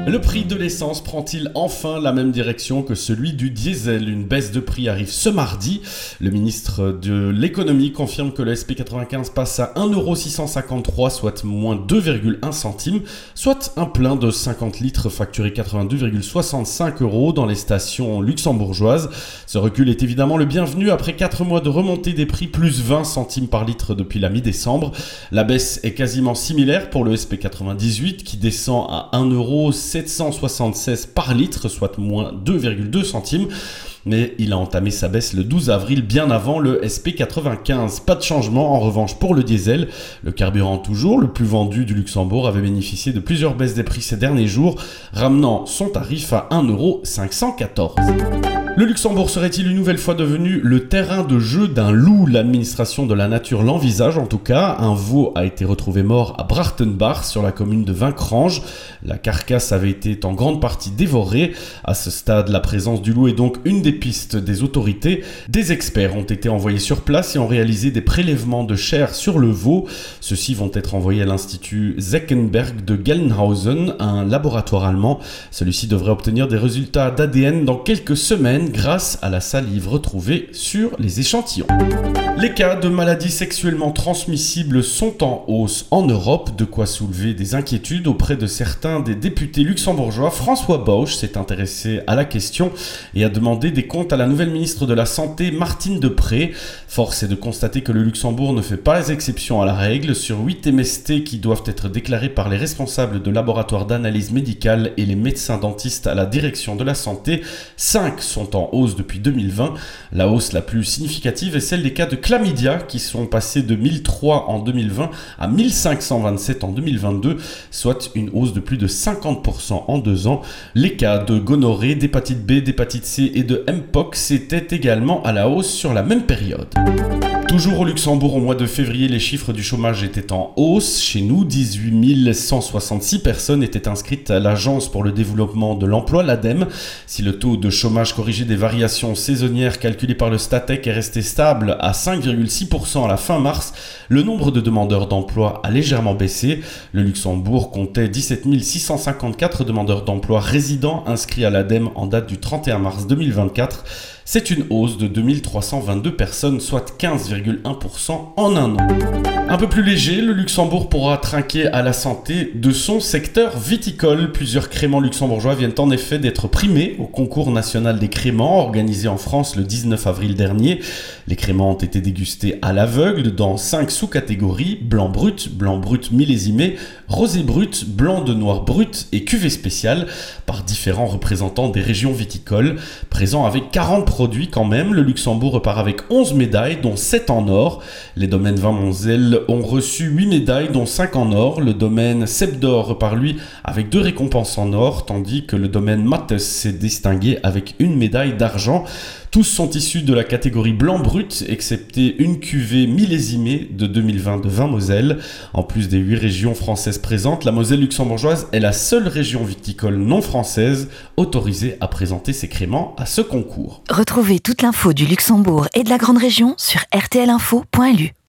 Le prix de l'essence prend-il enfin la même direction que celui du diesel ? Une baisse de prix arrive ce mardi. Le ministre de l'économie confirme que le SP95 passe à 1,653€, soit moins 2,1 centimes, soit un plein de 50 litres facturé 82,65€ dans les stations luxembourgeoises. Ce recul est évidemment le bienvenu après 4 mois de remontée des prix, plus 20 centimes par litre depuis la mi-décembre. La baisse est quasiment similaire pour le SP98 qui descend à 1,776€ par litre, soit moins 2,2 centimes. Mais il a entamé sa baisse le 12 avril, bien avant le SP95. Pas de changement en revanche pour le diesel. Le carburant toujours, le plus vendu du Luxembourg, avait bénéficié de plusieurs baisses des prix ces derniers jours, ramenant son tarif à 1,514€. Le Luxembourg serait-il une nouvelle fois devenu le terrain de jeu d'un loup ? L'administration de la nature l'envisage en tout cas. Un veau a été retrouvé mort à Brachtenbach, sur la commune de Vincrange. La carcasse avait été en grande partie dévorée. À ce stade, la présence du loup est donc une des pistes des autorités. Des experts ont été envoyés sur place et ont réalisé des prélèvements de chair sur le veau. Ceux-ci vont être envoyés à l'Institut Zeckenberg de Gelnhausen, un laboratoire allemand. Celui-ci devrait obtenir des résultats d'ADN dans quelques semaines grâce à la salive retrouvée sur les échantillons. Les cas de maladies sexuellement transmissibles sont en hausse en Europe, de quoi soulever des inquiétudes auprès de certains des députés luxembourgeois. François Bauch s'est intéressé à la question et a demandé des comptes à la nouvelle ministre de la Santé, Martine Deprez. Force est de constater que le Luxembourg ne fait pas exception à la règle. Sur 8 MST qui doivent être déclarés par les responsables de laboratoires d'analyse médicale et les médecins dentistes à la direction de la santé, 5 sont en hausse depuis 2020. La hausse la plus significative est celle des cas de chlamydia qui sont passés de 1003 en 2020 à 1527 en 2022, soit une hausse de plus de 50% en 2 ans. Les cas de gonorrhée, d'hépatite B, d'hépatite C et de Mpox étaient également à la hausse sur la même période. Toujours au Luxembourg, au mois de février, les chiffres du chômage étaient en hausse. Chez nous, 18 166 personnes étaient inscrites à l'Agence pour le développement de l'emploi, l'ADEME. Si le taux de chômage corrigé des variations saisonnières calculé par le Statec est resté stable à 5,6% à la fin mars, le nombre de demandeurs d'emploi a légèrement baissé. Le Luxembourg comptait 17 654 demandeurs d'emploi résidents inscrits à l'ADEME en date du 31 mars 2024. C'est une hausse de 2322 personnes, soit 15,1% en un an. Un peu plus léger, le Luxembourg pourra trinquer à la santé de son secteur viticole. Plusieurs créments luxembourgeois viennent en effet d'être primés au concours national des créments organisé en France le 19 avril dernier. Les créments ont été dégustés à l'aveugle dans 5 sous-catégories: blanc brut millésimé, rosé brut, blanc de noir brut et cuvée spéciale, par différents représentants des régions viticoles. Présents avec 40 produits quand même, le Luxembourg repart avec 11 médailles, dont 7 en or. Les domaines Vin Monzel ont reçu 8 médailles, dont 5 en or. Le domaine Cep d'Or repart lui avec 2 récompenses en or, tandis que le domaine Mattes s'est distingué avec 1 médaille d'argent. Tous sont issus de la catégorie blanc brut, excepté une cuvée millésimée de 2020 de Vin Moselle. En plus des 8 régions françaises présentes, la Moselle luxembourgeoise est la seule région viticole non française autorisée à présenter ses créments à ce concours. Retrouvez toute l'info du Luxembourg et de la Grande Région sur rtlinfo.lu.